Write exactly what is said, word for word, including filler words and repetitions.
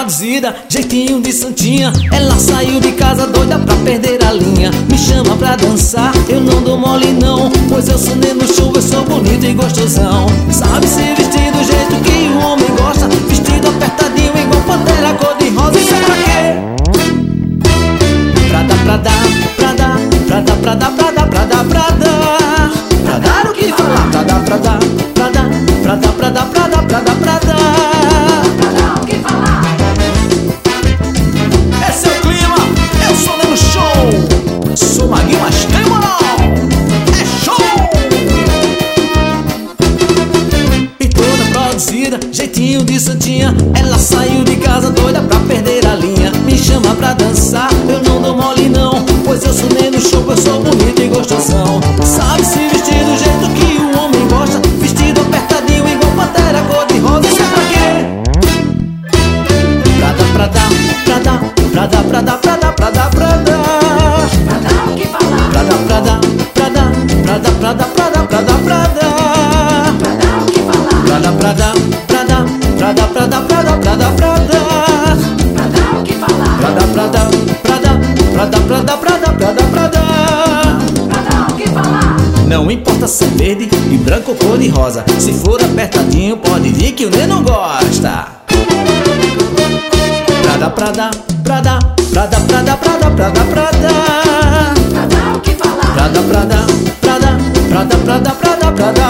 produzida, jeitinho de santinha. Ela saiu de casa doida pra perder a linha. Me chama pra dançar, eu não dou mole não, pois eu sou nem no show, eu sou bonito e gostosão. Sabe se vestir do jeito que o homem gosta, vestido apertadinho igual pantera cor de rosa. Isso é pra quê? Pra dar, pra dar, pra dar, pra dar, pra dar, pra dar, pra dar, pra dar, pra dar o que falar. Pra dar, pra dar, pra dar, pra dar, pra dar, pra dar, pra dar, pra dar. Sou maguinho, mas tem moral, é show! E toda produzida, jeitinho de santinha. Ela saiu de casa doida pra perder a linha. Me chama pra dançar, eu não dou mole não, pois eu sou nem no show, eu sou bonito e gostosão. Sabe se vestir do jeito que o homem gosta, vestido apertadinho igual pantera cor de rosa. Isso é pra quê? Pra dar, pra dar, pra dar, pra dar, pra dar, pra dar, pra dar, pra dar. Pra dar, pra dar, pra dar, pra dar, pra dar, pra dar, pra dar, pra dar. Pra dar, pra dar, pra dar, pra dar, pra dar, pra dar, pra dar, pra dar. Pra dar, pra dar, pra dar, pra dar, pra dar, pra dar, pra dar, pra dar. Não importa se é verde e branco ou cor de rosa, se for apertadinho pode vir que o Ney não gosta. Pra dar, pra dar, pra dar, pra dar, pra dar, pra dar, pra dar, pra dar. Pra dar, pra dar, pra dar, pra dar, pra dar, pra dar, pra dar.